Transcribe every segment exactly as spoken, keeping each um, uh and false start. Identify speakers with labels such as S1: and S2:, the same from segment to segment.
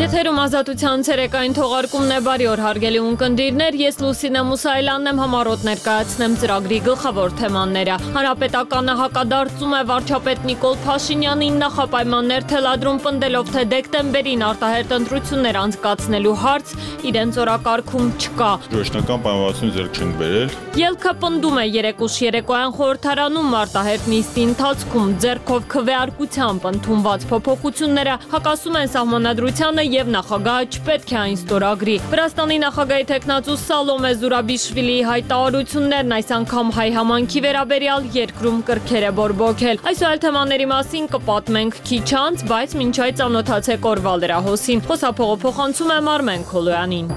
S1: Եթերում ազատության ցերեկային թողարկումն է, բարի օր հարգելի ունկնդիրներ, ես Լուսինե Մուսայելյանն եմ, համառոտ ներկայացնեմ ծրագրի գլխավոր թեմաները։ Հանրապետականը հակադարձում է վարչապետ Նիկոլ Փաշինյանին, նախապայմաններ թելադրում պնդելով, թե դեկտեմբերին արտահերթ ընտրություններ անցկացնելու հարց իրենց օրակարգում չկա։
S2: Ժողովրդական պայմանավորվածություն ձեռք չենք բերել։
S1: Ելքը պնդում է երեկուշ երեկոյան խորհրդարանում արտահերթ նիստի ընթացքում ձեռքով քվեարկությամբ ընդունված փոփոխությունները հակասում են սահմանադրությանը եւ նախագահը չպետք է այն ստորագրի։ Վրաստանի նախագահի տեխնացու Սալոմե Զուրաբիշվիլիի հայտարարություններն այս անգամ հայ համայնքի վերաբերյալ երկրում կրքեր է բորբոքել։ Այս ու այլ թեմաների մասին կպատմենք քիչ անց, բայց մինչ այդ ծանոթացեք օրվա լրահոսին։ Խոսափողը փոխանցում եմ Արմեն Քոլոյանին։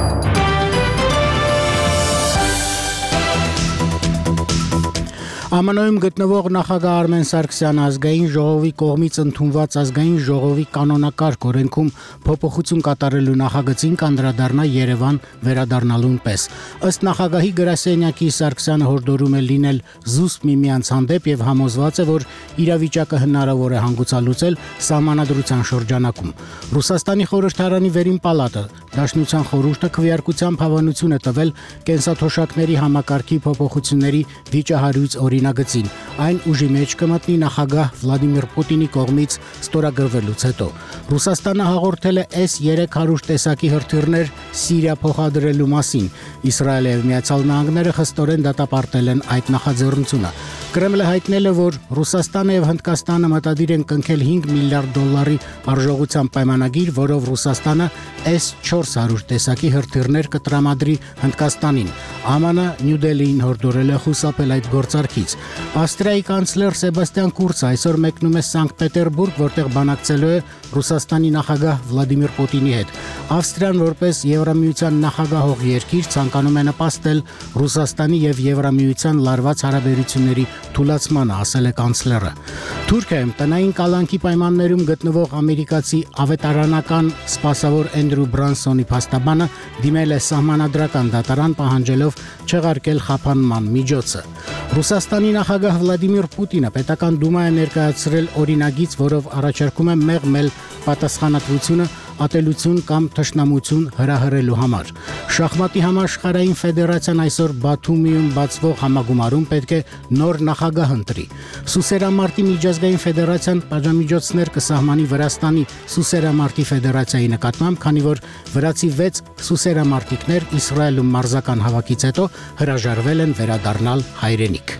S3: Է Մ Ն-ում գտնվող նախագահ Արմեն Սարգսյանը ազգային ժողովի կողմից ընդունված ազգային ժողովի կանոնակարգ օրենքում փոփոխություն կատարելու նախագծին կանդրադառնա Երևան վերադառնալուն պես։ Ըստ նախագահի գրասենյակի Սարգսյանը հորդորում է լինել զուսպ միմյանց հանդեպ եւ համոզված է, որ իրավիճակը հնարավոր է հանգուցալուծել սահմանադրության շրջանակում։ Ռուսաստանի խորհրդարանի վերին պալատը Դաշնության խորհուրդը քվեարկությամբ հավանություն է տվել կենսաթոշակների համակարգի փոփոխությունների վիճահարույց օրինագծին։ Այն ուժի մեջ կմտնի նախագահ Վլադիմիր Պուտինի կողմից ստորագրվելուց հետո։ Ռուսաստանը հաղորդել է էս երեք հարյուր տեսակի հրթիռներ Սիրիա փոխադրելու մասին։ Իսրայելը եւ Միացյալ Նահանգները խստորեն դատապարտել են այդ նախաձեռնությունը։ Կրեմլը հայտնել է, որ Ռուսաստանը եւ Հնդկաստանը մտադիր են կնքել հինգ միլիարդ դոլարի արժողությամբ պայմանագիր, որով Ռուսաստանը էս չորս հարյուր տեսակի հրթիռներ կտրամադրի Հնդկաստանին։ Է Մ Ն Նյու Դելհիին հորդորել է խուսափել այդ գործարքից։ Ավստրիայի կանցլեր Սեբաստիան Կուրցը այսօր մեկնում է Սանկտ Պետերբուրգ, որտեղ բանակցելու է Ռուսաստանի նախագահ Վլադիմիր Պուտինի հետ։ Ավստրիան որպես Եվրամիության նախագահող երկիր ցանկանում է նպաստել Ռուսաստանի եւ Եվրամիության լարված հարաբերությունների թուլացմանը, ասել է կանցլերը։ Թուրքիայում տնային կալանքի պայմաններում գտնվող ամերիկացի ավետարանական սպասավոր Էնդրու Բրանսոնի փաստաբանը դիմել է սահմանադրական դատարան պահանջելով չեղարկել խափանման միջոցը։ Ռուսաստանի նախագահ Վլադիմիր Պուտինը պետական դումա է ներկայացրել օրինագիծ, որով առաջարկում է մեղմել պատասխանատվությունը ատելություն կամ թշնամություն հրահրելու համար։ Շախմատի համաշխարհային ֆեդերացիան այսօր Բաթումիում բացվող համագումարում պետք է նոր նախագահ ընտրի։ Սուսերամարտի միջազգային ֆեդերացիան պատժամիջոցներ կսահմանի Վրաստանի Սուսերամարտի ֆեդերացիայի նկատմամբ, քանի որ վրացի վեց սուսերամարտիկներ Իսրայելում մարզական հավաքից հետո հրաժարվել են վերադառնալ հայրենիք։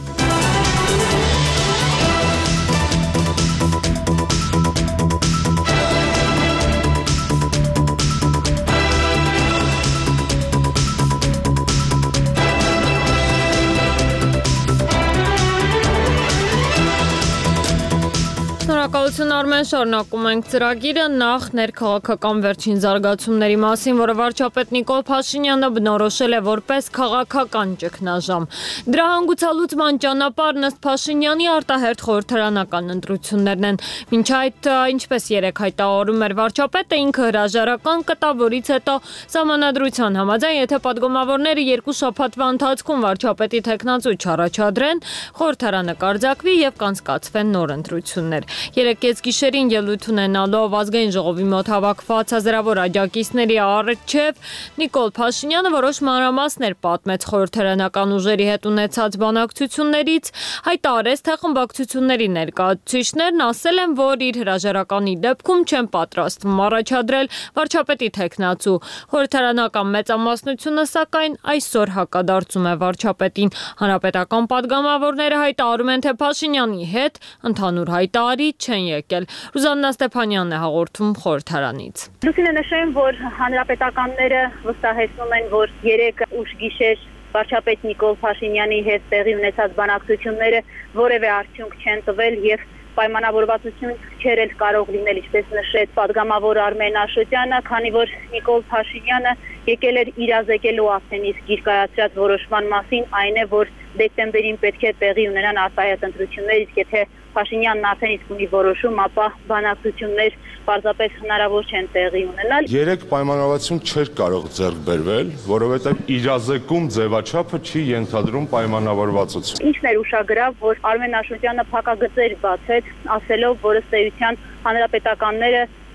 S1: Շնորհակալություն Արմեն, շարունակում ենք ծրագիրը, նախ ներքաղաքական վերջին զարգացումների մասին, որը վարչապետ Նիկոլ Փաշինյանը բնորոշել է որպես քաղաքական ճգնաժամ։ Դրա հանգուցալուծման ճանապարհն ըստ Փաշինյանի արտահերթ խորհրդարանական ընտրություններն են։ Մինչ այդ, ինչպես երեք հայտարարում էր վարչապետը, ինքը հրաժարական կտա, որից հետո սահմանադրության համաձայն, եթե падգամավորները երկու շաբաթվա ընթացքում վարչապետի թեկնածու չառաջադրեն, խորհրդարանը կարձակվի եւ կանցկացվեն նոր ընտրություններ։ Երեկ կեսգիշերին ելույթ ունենալով ազգային ժողովի մոտ հավաքված հազարավոր աջակիցների առջև Նիկոլ Փաշինյանը որոշ մանրամասներ պատմեց խորհրդարանական ուժերի հետ ունեցած բանակցություններից, հայտարարեց, թե խմբակցությունների ներկայացուցիչներն ասել են, որ իր հրաժարականի դեպքում չեն պատրաստվում առաջադրել վարչապետի թեկնածու։ Խորհրդարանական մեծամասնությունը սակայն այսօր հակադարձում է վարչապետին։ Հանրապետական падգամավորները հայտարարում են, թե Փաշինյանի հետ ընդհանուր հայտարարի չեն եկել։ Ռուզաննա Ստեփանյանն է հաղորդում խորհրդարանից։
S4: Լուսինե, նշեմ, որ հանրապետականները վստահեցնում են, որ երեք ուշ գիշեր վարչապետ Նիկոլ Փաշինյանի հետ տեղի ունեցած բանակցությունները որևէ արդյունք չեն տվել եւ պայմանավորվածություն չէր էլ կարող լինել, ինչպես նշեց падգամավոր Արմեն Աշոտյանը, քանի որ Նիկոլ Փաշինյանը եկել էր իրազեկելու արդեն իսկ իր կայացրած որոշման մասին, այն է, որ դեկտեմբերին պետք է տեղի ունենան արտահայտ ընտրություններ, իսկ եթե Փաշինյանն արդեն իսկ ունի որոշում, ապա բանակցություններ պարզապես հնարավոր չեն տեղի ունենալ։
S2: Երեք պայմանավորվածություն չէր կարող ձեռք բերվել, որովհետև իրազեկում ձևաչափը չի ենթադրում պայմանավորվածություն։
S4: Ինչն էր ուշագրավ, որ Արմեն Աշոտյանը փակագծեր բացեց, ասելով, որ ըստ էության հանրապետականները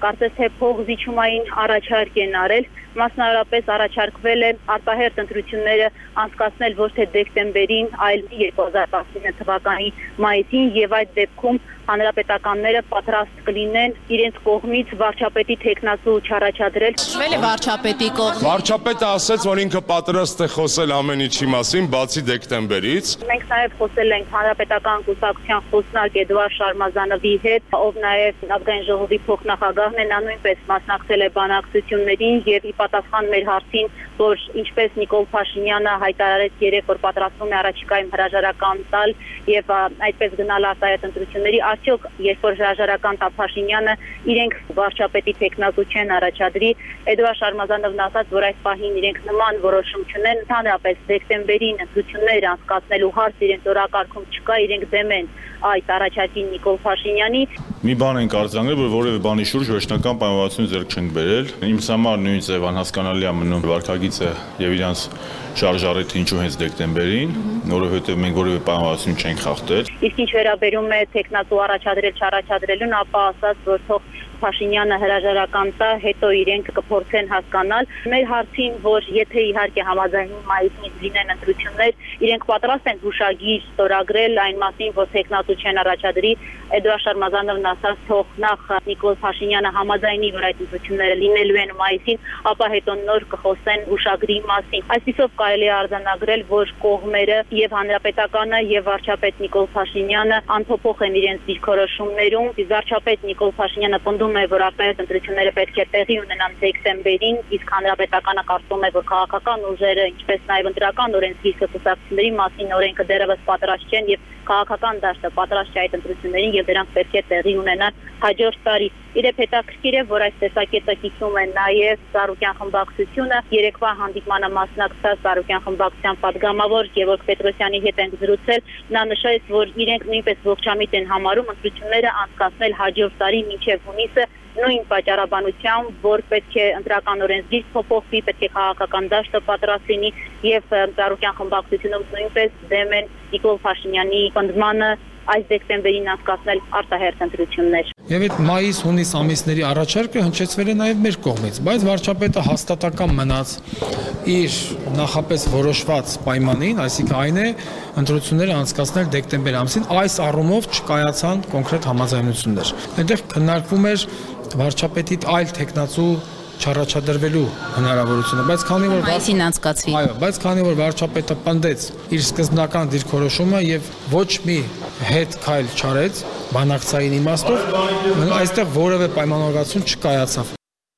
S4: կարծես թե փողզիջումային առաջարկ են արել, մասնավորապես առաջարկվել է արտահերթ ընտրությունները անցկացնել ոչ թե դեկտեմբերին, այլ երկու հազար տասնինը թվականի մայիսին եւ այդ դեպքում հանրապետականները պատրաստ կլինեն իրենց կողմից վարչապետի թեկնածու չառաջադրել։
S5: Շվել է վարչապետի կողմից։
S2: Վարչապետը ասաց, որ ինքը պատրաստ է խոսել ամեն ինչի մասին, բացի դեկտեմբերից։
S4: Մենք նաև խոսել ենք հանրապետական կուսակցության խոսնակ Էդուարդ Շարմազանովի հետ, ով նաև ազգային ժողովի փոխնախագահն է, նա նույնպես մասնակցել է բանակցություններին եւ ի պատասխան մեր հարցին, որ ինչպես Նիկոլ Փաշինյանը հայտարարեց երեկ, որ պատրաստվում է առաջիկայում հրաժարական տալ եւ այդպես գնալ արտահերթ ընտրությունների, արդյոք երբ որ հրաժարական տա Փաշինյանը, իրենք վարչապետի թեկնածու չեն առաջադրի։ Էդուարդ Շարմազանովն ասաց, որ այս պահին իրենք նման որոշում չունեն, ընդհանրապես դեկտեմբերին ընտրություններ անցկացնելու հարց իրենց օրակարգում չկա, իրենք դեմ են այդ առաջարկին Նիկոլ Փաշինյանի։
S6: Մի բան ենք արձանագրել, որ որևէ բանի շուրջ վերջնական պայմանավորություն ձեռք չենք բերել։ Ինձ համար նույն ձև անհասկանալի է մնում վարքագիծը եւ իրանց շարժառիթը ինչու հենց դեկտեմբերին, որովհետեւ մենք որևէ պայմանավորություն չենք խախտել։
S4: Իսկ ինչ վերաբերում է թեկնածու առաջադրել չառաջադրելուն, ապա ասաց, որ թող Փաշինյանը հրաժարական տա, հետո իրենք կփորձեն հասկանալ։ Մեր հարցին, որ եթե իհարկե համաձայնի մայիսին լինեն ընտրություններ, իրենք պատրաստ են հուշագիր ստորագրել այն մասին, որ թեկնածու չեն առաջադրի, Էդուարդ Շարմազանովն ասաց, թող նախ Նիկոլ Փաշինյանը համաձայնի, որ այդ ընտրությունները լինելու են մայիսին, ապա հետո նոր կխոսեն հուշագրի մասին։ Այսպիսով կարելի է արձանագրել, որ կողմերը եւ հանրապետականը եւ վարչապետ Նիկոլ Փաշինյանը անփոփոխ են իրենց դիրքորոշումներում։ Վարչապետ Նիկոլ Փաշինյանը պնդում է, որ արտահերթ ընտրությունները պետք է տեղի ունենան դեկտեմբերին, իսկ հանրապետականը կարծում է, որ քաղաքական ուժերը, ինչպես նաեւ ընտրական օրենսգիրքը կուսակցությունների մասին օրենքը դեռևս պատրաստ չեն եւ քաղաքական դաշտը պատրաստ չէ այդ ընտրություններին եւ դրանք պետք է տեղի ունենան հաջորդ տարի։ Իրեւ հետաքրքիր է, որ այս տեսակետը կիսում է նաեւ Սարուկյան խմբակցությունը, երեկվա հանդիպմանը մասնակցած Սարուկյան խմբակցության падգամավոր Գևորգ Պետրոսյանի հետ ենք զրուցել, նա նշեց, որ իրենք նույնպես ողջամիտ են համարում ընտրությունները անցկացնել հաջորդ տարի մինչեւ հունիսը, նույն պատճառաբանությամբ, որ պետք է ընտրական օրենսգիր փոփոխվի, պետք է քաղաքական դաշտը պատրաստ լինի եւ Սարուկյան խմբակցությունում նույնպես դեմ են Նիկոլ Փաշինյանի պնդմանը այս դեկտեմբերին անցկացնել արտահերթ ընտրություններ։
S7: Եվ այդ մայիս-հունիս ամիսների առաջարկը հնչեցվել է նաև մեր կողմից, բայց վարչապետը հաստատական մնաց իր նախապես որոշված պայմանին, այսինքն այն է ընտրությունները անցկացնել դեկտեմբեր ամսին, այս առումով չկայացան կոնկրետ համաձայնություններ։ Այնտեղ քննարկվում էր վարչապետի այլ տեխնացու չառաջադրվելու հնարավորությունը, բայց քանի որ
S5: մայիսին անցկացվի։
S7: Այո, բայց քանի որ վարչապետը պնդեց իր սկզբնական դիրքորոշումը եւ ոչ մի հետ քայլ չարեց բանակցային իմաստով, այստեղ որևէ պայմանավորվածություն չկայացավ։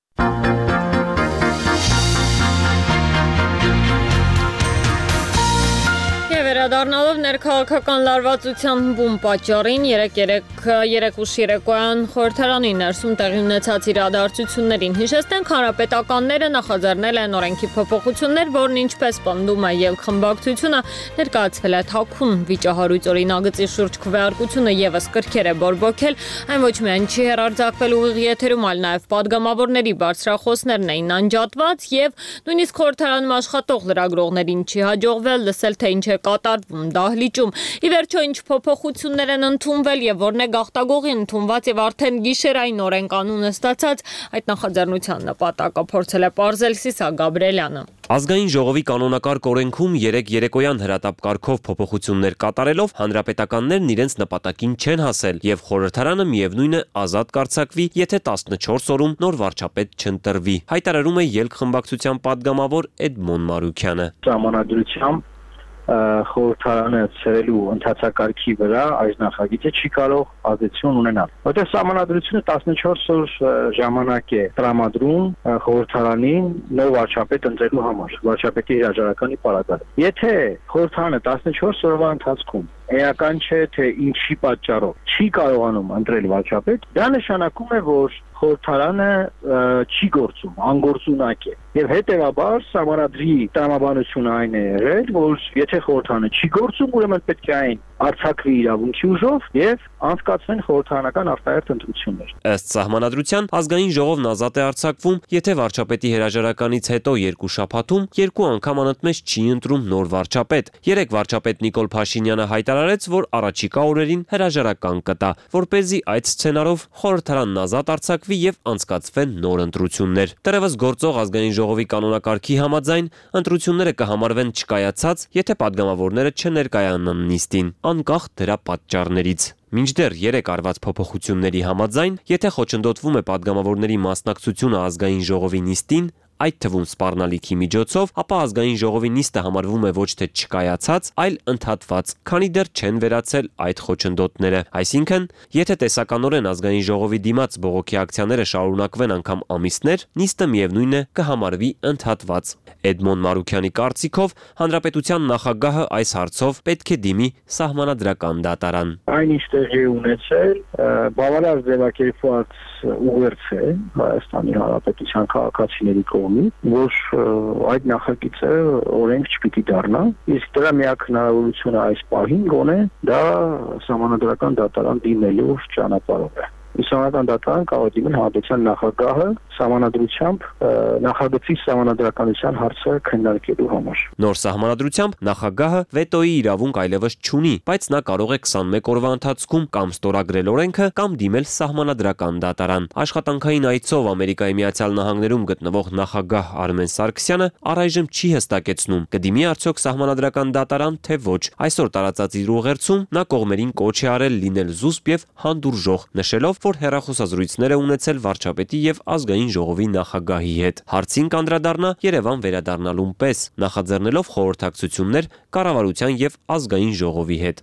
S1: Վերադառնալով ներքաղաքական լարվածության բում պատճառին երեկ ուշ երեկոյան խորհրդարանի ներսում տեղի ունեցած իրադարձություններին հիշեցնենք, հանրապետականները նախաձեռնել են օրենքի փոփոխություններ, որն ինչպես պնդում է ԵԼՔ խմբակցությունը, ներկայացվել է թաքուն վիճահարույց օրինագծի շուրջ քվեարկությունը եւս կրքեր է բորբոքել, այն ոչ միայն չի հեռարձակվել ուղիղ եթերում, այլ նաեւ падգամավորների բարձրախոսներն էին անջատված եւ նույնիսկ խորհրդարանում աշխատող լրագրողներին չի հաջողվել լսել, թե ինչ է կատարվում դահլիճում։ Ի վերջո ինչ փոփոխություններ են ընդունվել եւ որն է գաղտագողի ընդունված եւ արդեն գիշերային օրեն կանոնը ստացած, այդ նախաձեռնության նպատակը փորձել է պարզել Սիսակ Գաբրելյանը։
S8: Ազգային ժողովի կանոնակարգ օրենքում երեք երեկոյան հրատապ կարգով փոփոխություններ կատարելով հանրապետականներն իրենց նպատակին չեն հասել եւ խորհրդարանը միևնույն է ազատ կարձակվի, եթե տասնչորս օրում նոր վարչապետ չընտրվի։ Հայտարարում է ԵԼՔ խմբակցության падգամավոր Էդմոն Մարուքյանը։
S9: Ժամանակությամբ խորհրդարանը ցերելու ընթացակարգի վրա այս նախագիծը չի կարող ազդեցություն ունենալ։ Որտեղ սահմանադրությունը տասնչորս օր ժամանակ է տրամադրում խորհրդարանին նոր վարչապետ ընտրելու համար, վարչապետի հրաժարականի պարագայում։ Եթե խորհրդարանը տասնչորս օրվա ընթացքում էական չէ, թե ինչի պատճառով չի կարողանում ընտրել վարչապետ, դա նշանակում է, որ խորհրդարանը չի գործում, անգործունակ է։ Եվ հետևաբար սահմանադրի տրամաբանությունը այն է եղել, որ եթե խորհրդարանը չի գործում, ուրեմն պետք է այն արձակվի իրավունքի ուժով եւ անցկացվեն խորհրդարանական արտահերթ ընտրություններ։
S8: Ըստ սահմանադրության ազգային ժողովն ազատ է արձակվում, եթե վարչապետի հրաժարականից հետո երկու շաբաթում երկու անգամ անընդմեջ չի ընտրում նոր վարչապետ։ Երեք վարչապետ Նիկոլ Փաշինյանը հայտարարեց, որ առաջիկա օրերին հրաժարական կտա, որպեսզի այդ սցենարով խորհրդարանն ազատ արձակվի եւ անցկացվեն նոր ընտրություններ։ Դեռևս գործող ազգային ժողովի կանոնակարգի համաձայն ընտրությունները կհամարվեն չկայացած, եթե падգամավորները չներկայանան նիստին, անկախ դրա պատճառներից։ Մինչդեռ երեք արված փոփոխությունների համաձայն, եթե խոչընդոտվում է падգամավորների մասնակցությունը ազգային ժողովի նիստին, այդ թվում սպառնալիքի միջոցով, ապա ազգային ժողովի նիստը համարվում է ոչ թե չկայացած, այլ ընդհատված, քանի դեռ չեն վերացել այդ խոչընդոտները։ Այսինքն, եթե տեսականորեն ազգային ժողովի դիմաց բողոքի ակցիաները շարունակվեն անգամ ամիսներ, նիստը միևնույն է կհամարվի ընդհատված։ Էդմոն Մարուքյանի կարծիքով, հանրապետության նախագահը այս հարցով պետք է դիմի սահմանադրական դատարան։
S9: Այնինչ տեղի ունեցել, բավարար ձևակերպված ուղերձ է Հայաստանի Հանրապետության քաղաքացիների կողմից, որ այդ նախագիծը օրենք չպիտի դառնա, իսկ դրա միակ հնարավորությունը այս պահին գոնե դա սահմանադրական դատարան դիմելու ճանապարհով է։ Իսլամական դատարան կարող է դիմել հանրապետության նախագահը սահմանադրությամբ նախագծի սահմանադրականության հարցը քննարկելու համար։
S8: Նոր սահմանադրությամբ նախագահը վետոյի իրավունք այլևս չունի, բայց նա կարող է քսանմեկ օրվա ընթացքում կամ ստորագրել օրենքը կամ դիմել սահմանադրական դատարան։ Աշխատանքային այցով Ամերիկայի Միացյալ Նահանգներում գտնվող նախագահ Արմեն Սարգսյանը առայժմ չի հստակեցնում կդիմի արդյոք սահմանադրական դատարան թե ոչ։ Այսօր տարածած իր ուղերձում նա կողմերին կոչ է արել լինել զուսպ եւ հանդուրժող, նշելով, որ հեռախոսազրույցներ է ունեցել վարչապետի եւ ազգային ժողովի նախագահի հետ։ Հարցին կանդրադառնա Երևան վերադառնալուն պես, նախաձեռնելով խորհրդակցություններ կառավարության եւ ազգային ժողովի հետ։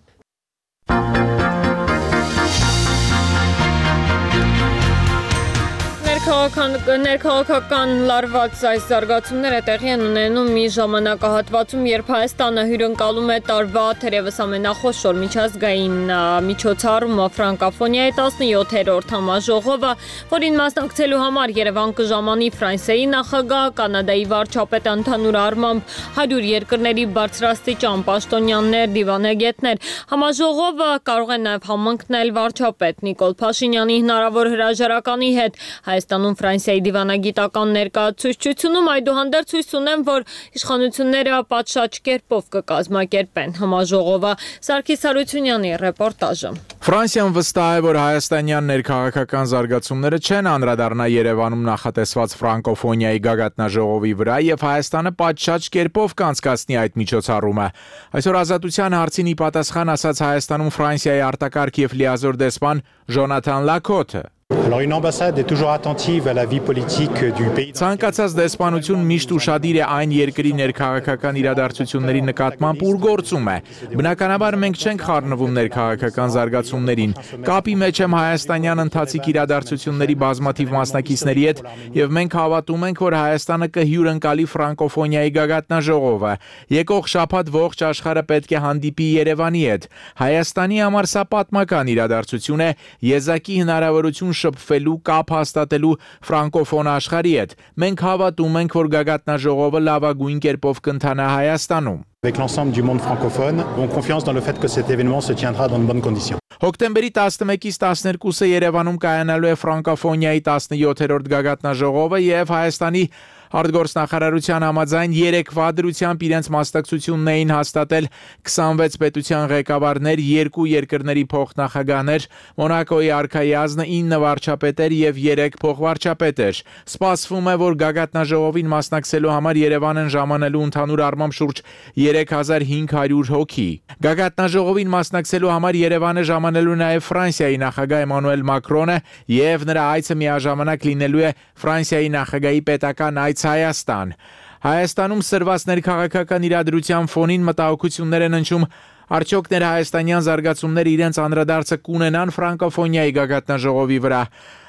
S1: Ներքաղաքական լարված այս զարգացումները տեղի են ունենում մի ժամանակահատվածում, երբ Հայաստանը հյուրընկալում է տարվա թերևս ամենախոշոր միջազգային միջոցառումը ֆրանկոֆոնիայի տասնյոթերորդ համաժողովը, որին մասնակցելու համար Երևան կժամանի Ֆրանսիայի նախագահ, Կանադայի վարչապետ, ընդհանուր առմամբ հարյուր երկրների բարձրաստիճան պաշտոնյաներ, դիվանագետներ։ Համաժողովը կարող է նաև համընկնել վարչապետ Նիկոլ Փաշինյանի հնարավոր հրաժարականի հետ։ Հայաստանում Ֆրանսիայի դիվանագիտական ներկայացուցչությունում այդուհանդերձ հույս ունեն, որ իշխանությունները պատշաճ կերպով կկազմակերպեն համաժողովը։ Սարգիս Հարությունյանի ռեպորտաժը։
S10: Ֆրանսիան վստահ է, որ հայաստանյան ներքաղաքական զարգացումները չեն անդրադառնա Երևանում նախատեսված ֆրանկոֆոնիայի գագաթնաժողովի վրա եւ Հայաստանը պատշաճ կերպով կանցկացնի այդ միջոցառումը։ Այսօր Ազատության հարցին ի պատասխան ասաց Հայաստանում Ֆրանսիայի արտակարգ եւ լիազոր դեսպան Ժոնաթան Լակոթը։
S11: Alors une ambassade est toujours attentive à la vie politique du pays.
S10: Ցանկացած դեսպանություն միշտ ուշադիր է այն երկրի ներքաղաքական իրադարձությունների նկատմամբ, ուր գործում է։ Բնականաբար մենք չենք խառնվում ներքաղաքական զարգացումներին։ Կապի մեջ եմ հայաստանյան ընթացիկ իրադարձությունների բազմաթիվ մասնակիցների հետ, եւ մենք հավատում ենք, որ Հայաստանը կհյուրընկալի ֆրանկոֆոնիայի գագաթնաժողովը։ Եկող շաբաթ ողջ աշխարհը պետք է հանդիպի Երևանի հետ։ Հայաստանի համար սա պատմական իրադարձություն է, եզակի հնարավորություն շփվելու, կապ հաստատելու ֆրանկոֆոն աշխարհի հետ։ Մենք հավատում ենք, որ գագաթնաժողովը լավագույն կերպով կընթանա Հայաստանում։
S11: Avec l'ensemble du monde francophone, ont confiance dans le fait que cet événement se tiendra dans de bonnes conditions.
S10: Հոկտեմբերի տասնմեկից տասներկուսը Երևանում կայանալու է ֆրանկոֆոնիայի տասնյոթերորդ գագաթնաժողովը եւ Հայաստանի արտգործնախարարության համաձայն երեկվա դրությամբ իրենց մասնակցությունն էին հաստատել քսանվեց պետության ղեկավարներ, երկու երկրների փոխնախագահներ, Մոնակոյի արքայազնը, ինը վարչապետեր եւ երեք փոխվարչապետեր։ Սպասվում է, որ գագաթնաժողովին մասնակցելու համար Երևան են ժամանելու ընդհանուր առմամբ շուրջ երեք հազար հինգ հարյուր հոգի։ Գագաթնաժողովին մասնակցելու համար Երևան է ժամանելու նաև Ֆրանսիայի նախագահ Էմանուել Մակրոնը եւ նրա այցը միաժամանակ լինելու է Ֆրանսիայի նախագահի պետական այց Հայաստան։ Հայաստանում սրված ներքաղաքական իրադրության ֆոնին մտահոգություններ են ընչում, արդյոք ներհայաստանյան զարգացումները իրենց անդրադարձը կունենան ֆրանկոֆոնիայի գագաթնաժողովի վրա։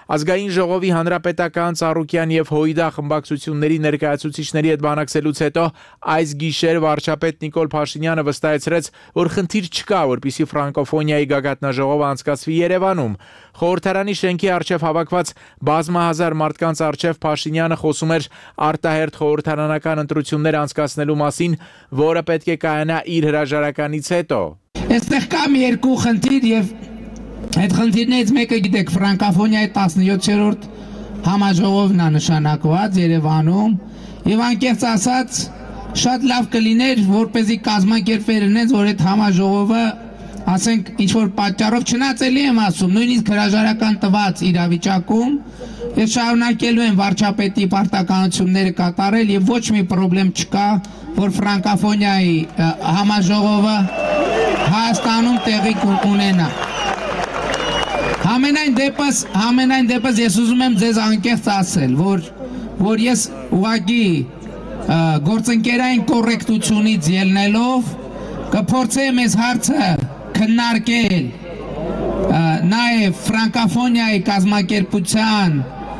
S10: Ազգային ժողովի հանրապետական, Ծառուկյան եւ Հույդա խմբակցությունների ներկայացուցիչների հետ բանակցելուց հետո այս գիշեր վարչապետ Նիկոլ Փաշինյանը վստահեցրեց, որ խնդիր չկա, որպեսզի ֆրանկոֆոնիայի գագաթնաժողովը անցկացվի Երևանում։ Խորհրդարանի շենքի առջև հավաքված բազմահազար մարդկանց առջև Փաշինյանը խոսում էր արտահերթ խորհրդարանական ընտրություններ անցկացնելու մասին, որը պետք է կայանա իր հրաժարականից հետո։
S12: Այստեղ կա մի երկու խնդիր եւ այդ խնդիրներից մեկը գիտեք ֆրանկոֆոնիայի տասնյոթերորդ համաժողովն է նշանակված Երևանում եւ անկեղծ ասած շատ լավ կլիներ որպեսզի կազմակերպվեր այնպես որ այդ համաժողովը ասենք ինչ որ պատճառով չնայած եմ ասում նույնիսկ հրաժարական տված իրավիճակում եւ շարունակելու են վարչապետի պարտականությունները կատարել եւ ոչ մի խնդրեմ չկա որ ֆրանկոֆոնիայի համաժողովը Հայաստանում տեղի կունենա։ Համենայն դեպս, համենայն դեպս ես ուզում եմ ձեզ անկեղծ ասել, որ որ ես ուղղակի գործընկերային կոռեկտությունից ելնելով կփորձեմ այս հարցը քննարկել նաև ֆրանկոֆոնիայի կազմակերպության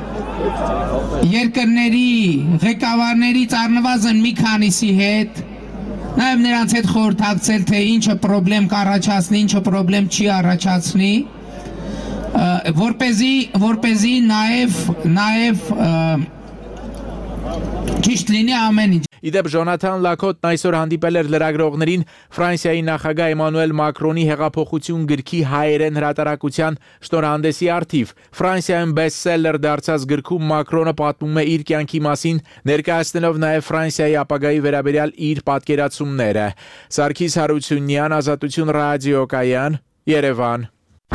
S12: երկրների ղեկավարներից առնվազն մի քանիսի հետ նաև նրանց հետ խորհրդակցել թե ինչը խնդրեմ կառաջացնի, ինչը խնդրեմ չի առաջացնի որպեսզի որպեսզի նաև նաև ճիշտ լինի ամեն ինչ։
S10: Իդեպ Ժոնաթան Լակոտն այսօր հանդիպել էր լրագրողներին Ֆրանսիայի նախագահ Էմանուել Մակրոնի հեղափոխություն գրքի հայերեն հրատարակության շնորհանդեսի առթիվ։ Ֆրանսիայում բեսթսելլեր դարձած գրքում Մակրոնը պատմում է իր կյանքի մասին, ներկայացնելով նաև Ֆրանսիայի ապագայի վերաբերյալ իր պատկերացումները։ Սարգիս Հարությունյան, Ազատություն ռադիոկայան, Երևան։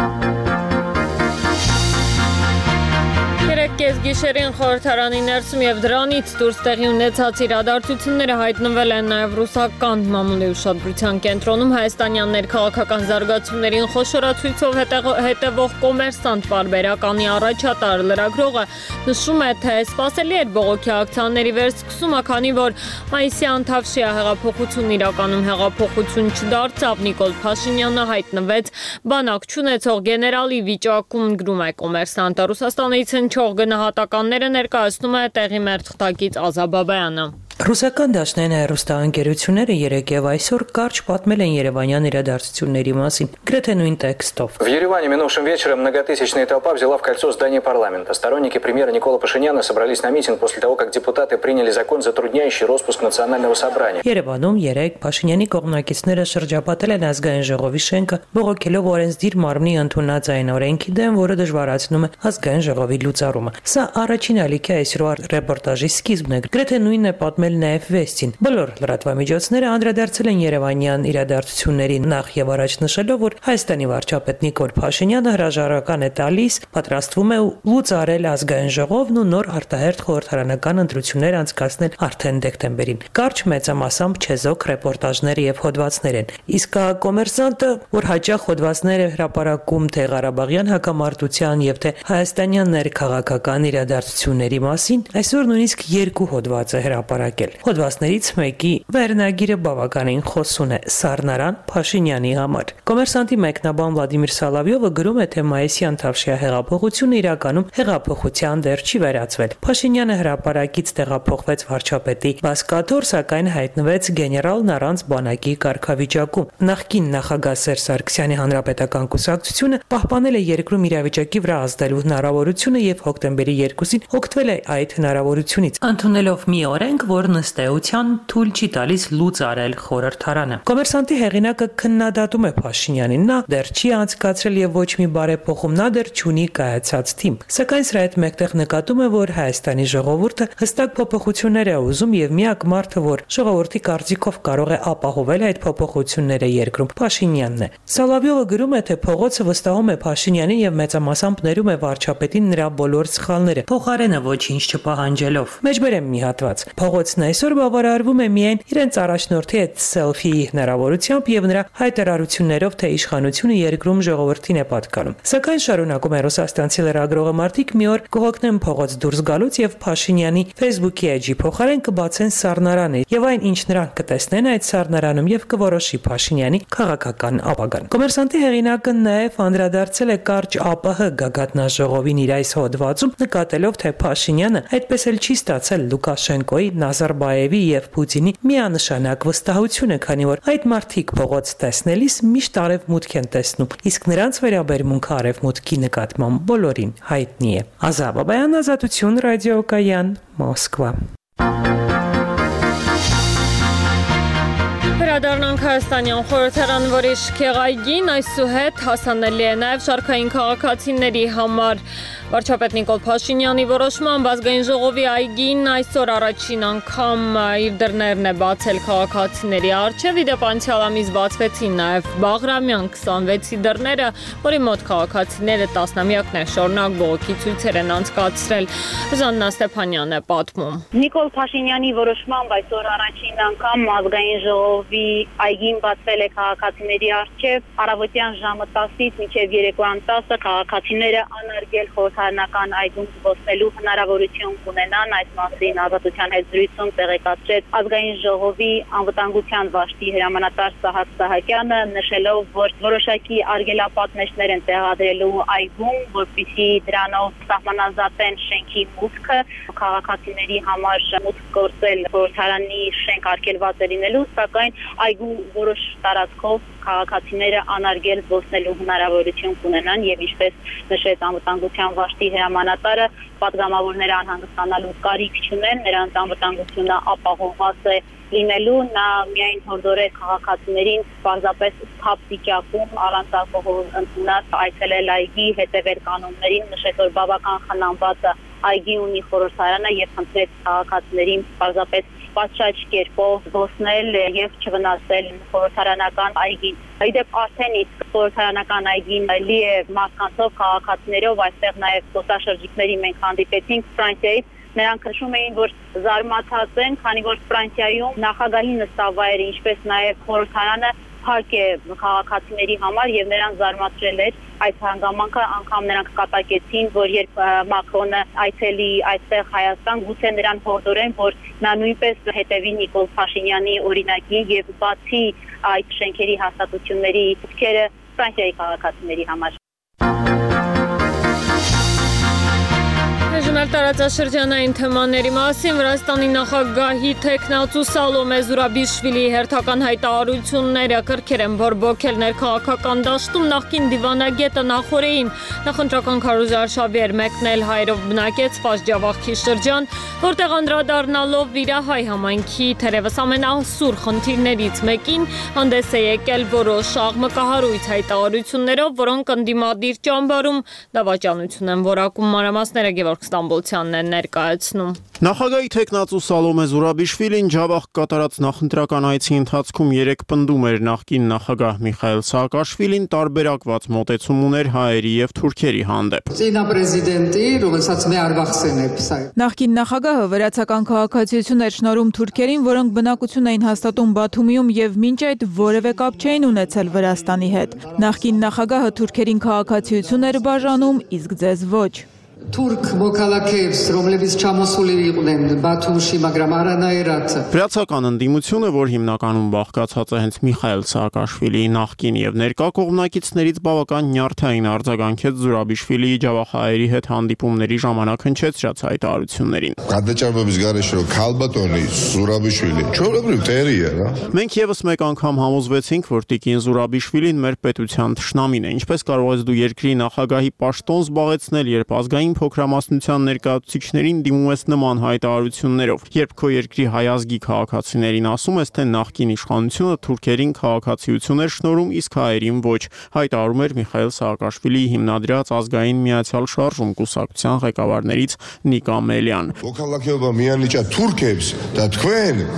S1: Կես գիշերին խորհրդարանի ներսում եւ դրանից դուրս տեղի ունեցած իրադարձությունները հայտնվել են նաեւ ռուսական մամուլի ուշադրության կենտրոնում հայաստանյան ներքաղաքական զարգացումներին խոշորացույցով հետևող կոմերսանտ պարբերականի առաջատար լրագրողը նշում է, թե սպասելի էր բողոքի ակցիաների վերսկսումը, քանի որ մայիսյան Թավշյա հեղափոխությունն իրականում հեղափոխություն չդարձավ։ Նիկոլ Փաշինյանը հայտնվեց բանակ չունեցող գեներալի վիճակում, գրում է կոմերսանտը։ Ռուսաստանից հնչող գնահատականները ներկայացնում է տեղի մեր թղթակից Ազաբաբայանը։
S13: Ռուսական դաշնային հեռուստաընկերությունները երեկ եւ այսօր կարճ պատմել են երևանյան իրադարձությունների մասին, գրեթե նույն տեքստով։
S14: В Ереване минувшим вечером многотысячная толпа взяла в кольцо здание парламента. Сторонники премьера Никола Пашиняна собрались на митинг после того, как депутаты приняли закон, затрудняющий распуск национального собрания.
S13: Երևանում երեկ Փաշինյանի կողմնակիցները շրջապատել են ազգային ժողովի շենքը, բողոքելով օրենսդիր մարմնի ընդունած այն օրենքի դեմ, որը դժվարացնում է ազգային ժողովի լուծարումը։ Սա առաջին ալիքի այսօրվա ռեպորտաժի սկիզբն է։ Գրեթե նույնն է պատմել նաև Վեստին։ Բոլոր լրատվամիջոցները անդրադարձել են երևանյան իրադարձություններին, նախ եւ առաջ նշելով, որ Հայաստանի վարչապետ Նիկոլ Փաշինյանը հրաժարական է տալիս, պատրաստվում է լուծարել ազգային ժողովն ու նոր արտահերթ խորհրդարանական ընտրություններ անցկացնել արդեն դեկտեմբերին։ Կարճ մեծամասամբ չեզոք ռեպորտաժներ եւ հոդվածներ են։ Իսկ կոմերսանտը, որ հաճախ հոդվածներ է հրապարակում թե Ղարաբաղյան հակամարտության եւ թե հայաստանյան ներքաղաքական իրադարձությունների մասին, այսօր նույնիսկ երկու հոդված է հրապարակել։ Հոդվածներից մեկի վերնագիրը բավականին խոսուն է Սառնարան Փաշինյանի համար։ Կոմերսանտի մեկնաբան Վլադիմիր Սալավյովը գրում է, թե մայիսյան Թավշյա հեղափոխությունը իրականում հեղափոխության դեռ չի վերածվել։ Փաշինյանը հրապարակից տեղափոխվեց վարչապետի բասկաթոռ, սակայն հայտնվեց գեներալն առանց բանակի կարգավիճակում։ Նախկին նախագահ Սերժ Սարգսյանի հանրապետական կուսակցությունը պահպանել է երկրում իրավիճակի վրա ազդելու հնարավորությունը եւ հոկտեմբերի երկուսին օգտվել է այդ հնարավորությունից, ընդունելով մի օրենք, որն ըստ էության թույլ չի տալիս լուծարել խորհրդարանը։ Կոմերսանտի հեղինակը քննադատում է Փաշինյանին, նա դեռ չի անցկացրել եւ ոչ մի բարեփոխում, նա դեռ չունի կայացած թիմ։ Սակայն սրա հետ մեկտեղ նկատում է, որ Հայաստանի ժողովուրդը հստակ փոփոխություններ է ուզում եւ միակ մարդը, որ ժողովրդի կարծիքով կարող է ապահովել այդ փոփոխությունները երկրում, Փաշինյանն է։ Սալավյովը գրում է, թե փողոցը վստահում է Փաշինյանին եւ մեծամասամբ ներում է վարչապետին նրա բոլոր սխալները, փոխարենը ոչինչ չպահանջելով։ Մեջբերեմ մի հատված։ Փողոցն Նա այսօր բավարարվում է միայն իրենց առաջնորդի հետ սելֆիի հնարավորությամբ եւ նրա հայտարարություններով, թե իշխանությունը երկրում ժողովրդին է պատկանում։ Սակայն շարունակում է ռուսաստանցի լրագրողը, մարդիկ մի օր կհոգնեն փողոց դուրս գալուց եւ Փաշինյանի Facebook-ի էջի փոխարեն կբացեն սառնարանը եւ այն, ինչ նրանք կտեսնեն այդ սառնարանում եւ կորոշի Փաշինյանի քաղաքական ապագան։ Կոմերսանտի հեղինակը նաեւ անդրադարձել է կարճ ԱՊՀ գագաթնաժողովին իր այս հոդվածում, նկատելով, թե Փաշինյանը այդպես էլ չի ստացել Լուկաշենկոյի, Նազարբաևի եւ Պուտինի միանշանակ վստահությունը, քանի որ այդ մարդիկ փողոց տեսնելիս միշտ արևմուտք են տեսնում, իսկ նրանց վերաբերմունքը արևմուտքի նկատմամբ բոլորին հայտնի է։ Ազատ Բաբայան, Ազատություն, Ռադիոկայան, Մոսկվա։
S1: Վերադառնանք Հայաստանյան խորհրդարան, որի շքեղայգին այսուհետ հասանելի է նաև շարքային քաղաքացիների համար։ Վարչապետ Նիկոլ Փաշինյանի որոշմամբ Ազգային ժողովի այգին այսօր առաջին անգամ իր դռներն է բացել քաղաքացիների առջև։ Իդեպ անցյալ ամիս բացվեցին նաև Բաղրամյան քսանվեցի դռները, որի մոտ քաղաքացիները տասնամյակներ շարունակ բողոքի ցույցեր են անցկացրել։ Զաննա Ստեփանյանն է պատմում։
S4: Նիկոլ Փաշինյանի որոշմամբ այսօր առաջին անգամ Ազգային ժողովի այգին բացվել է քաղաքացիների առջև։ Առավոտյան ժամը տասից մինչև երեկոյան տասը քաղաքացիները անարգել խորհրդարանական այգում զբոսնելու հնարավորություն կունենան։ Այս մասին Ազատության հետ զրույցում տեղեկացրեց Ազգային ժողովի անվտանգության վարչի հրամանատար Սահակ Սահակյանը, նշելով, որ որոշակի արգելապատնեշներ են տեղադրելու այգում, որպեսզի դրանով սահմանազատեն շենքի մուտքը, քաղաքացիների համար մուտք գործել խորհրդարանի շենք արգելված է լինելու, սակայն այգու որոշ տարածքով քաղաքացիները անարգել զբոսնելու հնարավորություն կունենան եւ ինչպես նշեց անվտանգության վարչի հրամանատարը, պատգամավորները անհանգստանալու կարիք չունեն, նրանց անվտանգությունը ապահովված է լինելու, նա միայն հորդորեց քաղաքացիներին պարզապես սթափ վիճակում առանց ալկոհոլ ընդունած այցելել այգի, հետևել կանոններին, նշեց, որ բավական խնամված այգի ունի խորհրդարանը եւ խնդրեց քաղաքացիներին պարզապես պատշաճ կերպով զբոսնել եւ չվնասել խորհրդարանական այգին։ Իդեպ արդեն իսկ խորհրդարանական այգին լի է մարդկանցով, քաղաքացիներով, այստեղ նաեւ զբոսաշրջիկների մենք հանդիպեցինք Ֆրանսիայից, նրանք քշում էին, որ զարմացած են, քանի որ Ֆրանսիայում նախագահի նստավայրը, ինչպես նաեւ խորհրդարանը հարկ է քաղաքացիների համար եւ նրան զարմացրել էր այս հանգամանքը, անգամ նրանք կատակեցին, որ երբ Մակրոնը այցելի այստեղ Հայաստան, գուցե նրան հորդորեն, որ նա նույնպես հետևի Նիկոլ Փաշինյանի օրինակին եւ բացի այդ շենքերի հաստատությունների ցկերը Ֆրանսիայի քաղաքացիների համար։
S1: Այժմ տարածաշրջանային թեմաների մասին Վրաստանի նախագահի թեկնածու Սալոմե Զուրաբիշվիլիի հերթական հայտարարությունները կրքեր են բորբոքել ներքաղաքական դաշտում նախկին դիվանագետը Նախորեին նախընտրական քարոզարշավի էր մեկնել հայերով բնակեցված Ջավախքի շրջան, որտեղ անդրադառնալով վիրահայ համայնքի թերևս ամենասուր խնդիրներից մեկին հանդես է եկել որոշ աղմկահարույց հայտարարություններով, որոնք ընդդիմադիր ճամբարում դավաճանություն են որակում։ Մանրամասները Գևորգ Ստամբոլցյանն է ներկայացնում։
S15: Նախագահի թեկնածու Սալոմե Զուրաբիշվիլին Ջավախք կատարած նախընտրական այցի ընթացքում երեք պնդում էր նախկին նախագահ Միխայել Սաակաշվիլին տարբերակված մոտեցում ուներ հայերի եւ թուրքերի հանդեպ։
S16: Նախկին նախագահը վրացական քաղաքացիություն էր շնորհում թուրքերին, որոնք բնակություն էին հաստատում Բաթումիում եւ մինչ այդ որևէ կապ չէին ունեցել Վրաստանի հետ։ Նախկին նախագահը թուրքերին քաղաքացիություն էր բաժանում, իսկ ձեզ ոչ։
S17: Թուրք մոքալակեվս, ռոմլեվից չամոսուլի իղնեն, բաթումշի մագրամարանայրատ։
S15: Վրացական ընդդիմությունը, որ հիմնականում բաղկացած է հենց Միխայել Սաակաշվիլիի նախկին եւ ներկա կողմնակիցներից բավական նյարդային արձագանքեց Զուրաբիշվիլիի ջավախահայերի հետ հանդիպումների ժամանակ հնչեցրած հայտարարություններին։
S18: Կադեճարբების գարեշրո Քալբատոնի Զուրաբիշվիլի չորեբրիվ տերի է, հա։
S15: Մենք եւս մեկ անգամ համոզվեցինք, որ տիկին Զուրաբիշվիլին մեր պետության թշնամին է։ Ինչպես կարող ես դու երկրի նախագահի պաշտոն զբաղեցնել, երբ ազգային փոքրամասնության ներկայացուցիչներին դիմում ես նման հայտարարություններով, երբ քո երկրի հայազգի քաղաքացիներին ասում ես, թե նախկին իշխանությունը թուրքերին քաղաքացիություն էր շնորհում, իսկ հայերին ոչ, հայտարարում էր Միխայել Սաակաշվիլիի հիմնադրած ազգային միացյալ շարժում կուսակցության ղեկավարներից Նիկա Մելյան։
S18: Օքալակեվա միանիչա թուրքებს, դա თქვեն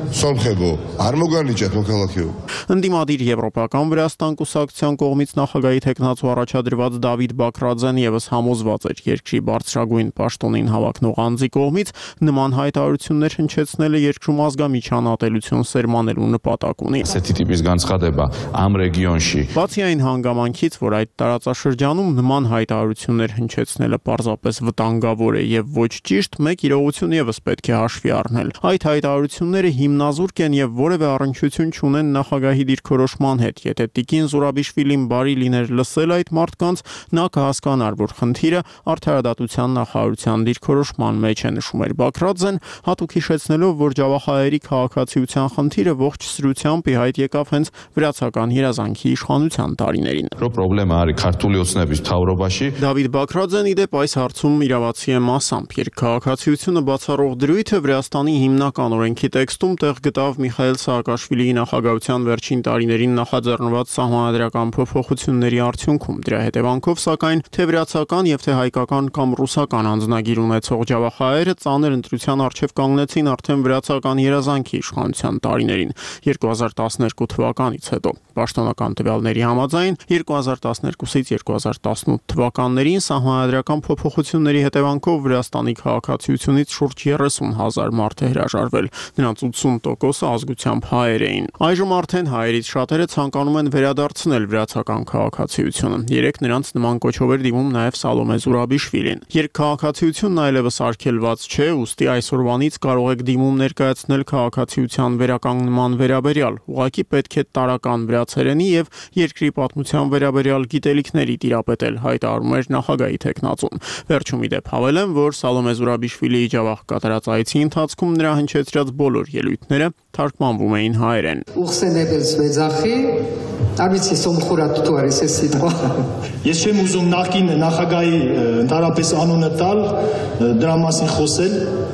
S18: Սոմխեբո, არ մոգանիճ այդ մոքալակիո։
S15: Ընդդիմադիր Եվրոպական Վրաստան կուսակցության կողմից նախագահի թեկնածու առաջադրված Դավիթ Բաքրաձեն եւս համոզված էր երկրի բարձրագույն պաշտոնին հավակնող անձի կողմից նման հայտարարություններ հնչեցնելը երկրում ազգամիջյան ատելություն սերմանելու նպատակ ունի։
S19: Սեթի տիպից գանցխադեբա ամ ռեգիոնշի։ Բացի
S15: այն հանգամանքից, որ այդ տարածաշրջանում նման հայտարարություններ հնչեցնելը պարզապես վտանգավոր է եւ ոչ ճիշտ, մեկ իրողություն եւս պետք է հաշվի առնել։ Այդ հայտարարությունները հիմնազուրկ են եւ որևէ առնչություն չունեն նախագահի դիրքորոշման հետ։ Եթե Տիկին Զուրաբիշվիլին բարի լիներ լսել այդ մարդկանց, նա կհասկանար, որ խնդիրը արդարադատության նախարարության դիրքորոշման մեջ է, նշում էր Բաքրաձեն, հատուկ հիշեցնելով, որ ջավախայերի քաղաքացիության խնդիրը ողջ սրությամբ ի հայտ եկավ հենց վրացական երազանքի իշխանության տարիներին։
S19: Պրոբլեմը արի քարտուլիոցնեվից Թավրոբաշի
S15: Դավիթ Բաքրաձեն իդեպ այս հարցում իրավացի է մասամբ, երբ քաղաքացիությունը բացառող դրույթը Վրաստանի հիմնական օրենքի տեքստում տեղ գտավ Միխայել Սաակաշվիլիի նախագահության վերջին տարիներին նախաձեռնված սահմանադրական փոփոխությունների արդյունքում։ Դրա հետևանքով, սակայն, թե վրացական եւ թե հայկական կամ ռուսական անձնագիր ունեցող ջավախայերը ծանր ընտրության առջև կանգնեցին արդեն վրացական երազանքի իշխանության տարիներին երկու հազար տասներկու թվականից հետո։ Պաշտոնական տվյալների համաձայն երկու հազար տասներկուսից երկու հազար տասնութ թվականներին սահմանադրական փոփոխությունների հետևանքով Վրաստանի քաղաքացիությունից շուրջ երեսուն հազար մարդ է հրաժարվել։ Նրանց ութսուն տոկոսը ազգությամբ հայեր էին։ Այժմ արդեն հայերից շատերը ցանկանում են վերադարձնել վրացական քաղաքացիությունը։ Երեք նրանց նման կոչով էր դիմում նաև Սալոմե Զուրաբիշվիլին։ Երբ քաղաքացիությունն այլևս արգելված չէ, ուստի այսօրվանից կարող եք դիմում ներկայացնել քաղաքացիության վերականգնման վերաբերյալ։ Ուղղակի պետք է տարական վրացերենի եւ երկրի պատմության վերաբերյալ գիտելիքների տիրապետել, հայտարարում էր նախագահի թեկնածուն։ Վերջում իդեպ հավելեմ, որ Սալոմե Զուրաբիշվիլիի ջավախ կատարած այցի ընթացքում նրա հնչեցրած բոլոր ելույթները թարգմանվում էին հայերեն։
S17: Ուխսենեբելս վեզախի Արվիցի սոմխորատ դու արես էս սիտղա։
S20: Ես չեմ ուզում նախկին նախագահի ընդհանրապես անունը տալ, դրա մասին խոսել։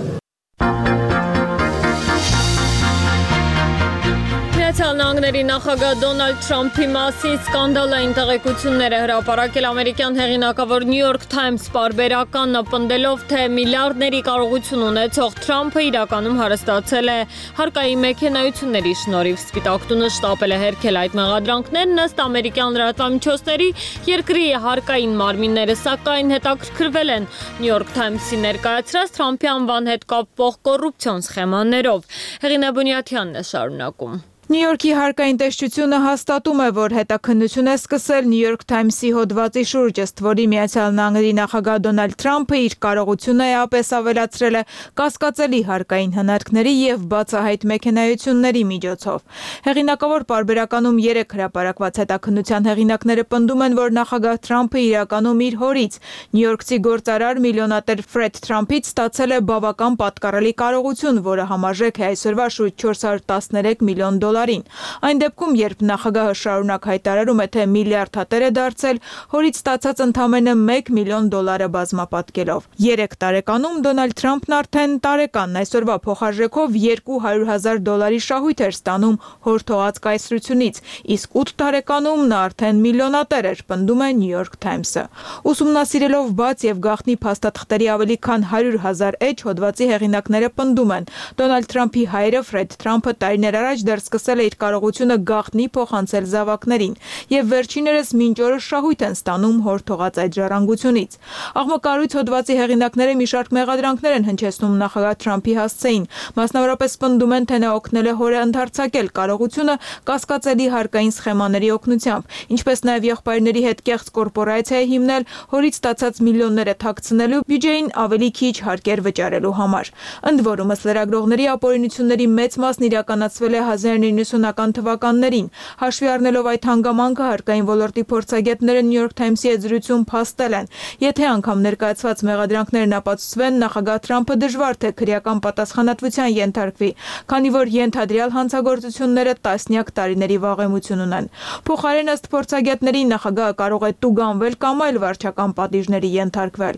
S1: Միացյալ Նահանգների նախագահ Դոնալդ Թրամփի մասին սկանդալային տեղեկություններ է հրապարակել ամերիկյան հեղինակավոր New York Times պարբերականն պնդելով, թե միլիարդների կարողություն ունեցող Թրամփը իրականում հարստացել է հարկային մեքենայությունների շնորհիվ։ Սպիտակ տունը շտապել է հերքել այդ մեղադրանքներն ըստ ամերիկյան լրատվամիջոցների, երկրի հարկային մարմինները սակայն հետաքրքրվել են New York Times-ի ներկայացրած Թրամփի անվան հետ կապվող կոռուպցիոն սխեմաներով։ Հեղինե Բունյաթյանն է շարունակում։
S16: Նյու Յորքի հարկային տեսչությունը հաստատում է, որ հետաքննություն է սկսել New York Times-ի հոդվածի շուրջ, ըստ որի Միացյալ Նահանգների նախագահ Դոնալդ Թրամփը իր կարողությունը էապես ավելացրել է կասկածելի հարկային հնարքների եւ բացահայտ մեքենայությունների միջոցով։ Հեղինակավոր պարբերականում երեք հրապարակված հետաքննության հեղինակները պնդում են, որ նախագահ Թրամփը իրականում իր հորից նյույորքցի գործարար միլիոնատեր Ֆրեդ Թրամփից ստացել է բավական պատկառելի կարողություն, որը համարժեք է այսօրվա շուրջ չորս հարյուր տասներեք միլիոն դոլար։ Այն դեպքում, երբ նախագահը շարունակ հայտարարում է, թե միլիարդատեր է դարձել, հորից ստացած ընդամենը մեկ միլիոն դոլարը բազմապատկելով։ Երեք տարեկանում Դոնալդ Թրամփն արդեն տարեկան այսօրվա փոխարժեքով երկու հարյուր հազար դոլարի շահույթ էր ստանում հոր թողած կայսրությունից, իսկ ութ տարեկանում նա արդեն միլիոնատեր էր, պնդում է New York Times-ը։ Ուսումնասիրելով բաց եւ գաղտնի փաստաթղթերի ավելի քան հարյուր հազար էջ, հոդվածի հեղինակները պնդում են, Դոնալդ Թրամփի հայրը Ֆրեդ Թրամփը տարիներ առաջ դեռ սկսել է իր կարողությունը գաղտնի փոխանցել զավակներին եւ վերջիներս մինչ օրս շահույթ են ստանում հոր թողած այդ ժառանգությունից։ Աղմկարույց հոդվածի հեղինակները մի շարք մեղադրանքներ են հնչեցնում նախագահ Թրամփի հասցեին, մասնավորապես պնդում են, թե նա օգնել է հորը ընդարձակել կարողությունը կասկածելի հարկային սխեմաների օգնությամբ, ինչպես նաեւ եղբայրների հետ կեղծ կորպորացիա է հիմնել հորից ստացած միլիոնները թաքցնելու, բյուջեին ավելի քիչ հարկեր վճարելու համար։ Ընդ որում, ըստ լրագրողների, ապօրինությունների մեծ մասն իրականացվել է հազար նույնսունական թվականներին։ Հաշվի առնելով այդ հանգամանքը, հարկային ոլորտի փորձագետները New York Times-ի հետ զրույցում փաստել են, եթե անգամ ներկայացված մեղադրանքներն ապացուցվեն, նախագահ Թրամփը դժվար թե քրեական պատասխանատվության ենթարկվի, քանի որ ենթադրյալ հանցագործությունները տասնյակ տարիների վաղեմություն ունեն։ Փոխարեն ըստ փորձագետների, նախագահը կարող է տուգանվել կամ այլ վարչական պատիժների ենթարկվել։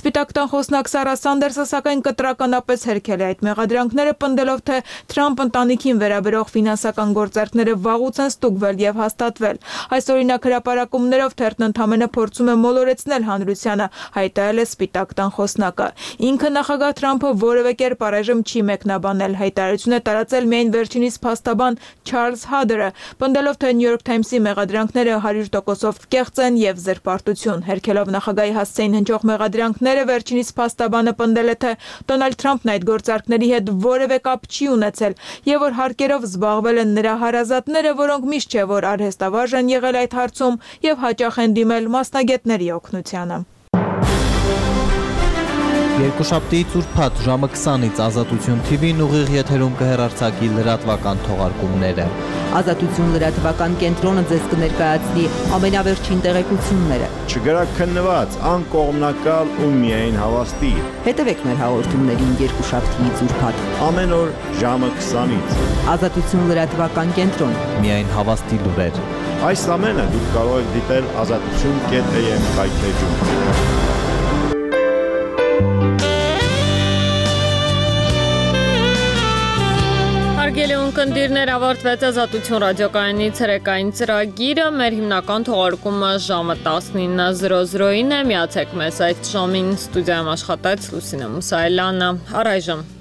S16: Սպիտակ տան խոսնակ Սարա Սանդերսը սակայն կտրականապես հերքել է այդ մեղադրանքները, պնդելով, թե Թրամփ ընտանիքին վերաբերող ֆինանսական գործարքները վաղուց են ստուգվել եւ հաստատվել։ Այս օրինակ հրապարակումներով թերթն ընդամենը փորձում է մոլորեցնել հանրությանը, հայտարարել է Սպիտակ տան խոսնակը։ Ինքը նախագահ Թրամփը որևէ կերպ առայժմ չի մեկնաբանել, հայտարարություն է տարածել միայն վերջինիս փաստաբան Չարլզ Հադերը, պնդելով, թե New York Times-ի մեղադրանքները հարյուր տոկոսով կեղծ են եւ զրպարտություն։ Հերքելով նախագահի հասցեին հնչող մեղադրանքները, վերջինիս փաստաբանը պնդել է, թե Դոնալդ Թրամփն այդ գործարքների հետ որևէ կապ չի ունեցել եւ որ հարկերով զբաղվել են նրա հարազատները, որոնք միշտ չէ որ արհեստավարժ են եղել այդ հարցում եւ հաճախ են դիմել մասնագետների օգնությանը։
S21: Երկուշաբթի ծուրփաթ ժամը քսանից Ազատություն Թի Վին ուղիղ եթերում կհեռարձակի լրատվական թողարկումները։
S22: Ազատություն լրատվական կենտրոնը ձեզ կներկայացնի ամենավերջին տեղեկությունները։
S23: Չգրաքննված, անկողմնակալ ու միայն հավաստի։
S22: Հետևեք մեր հաղորդումներին երկուշաբթի ծուրփաթ
S23: ամեն օր ժամը քսանից։
S22: Ազատություն լրատվական կենտրոն,
S21: միայն հավաստի լուրեր։
S23: Այս ամենը դուք կարող եք դիտել ազատություն կետ է եմ կայքեջում։
S1: Հարգելի ունկնդիրներ, ավարտվեց Ազատություն ռադիոկայանի ցերեկային ծրագիրը, մեր հիմնական թողարկումը ժամը տասնինը զրո զրոին է, միացեք մեզ այդ ժամին, ստուդիայում աշխատեց Լուսինե Մուսայելյանը, առայժմ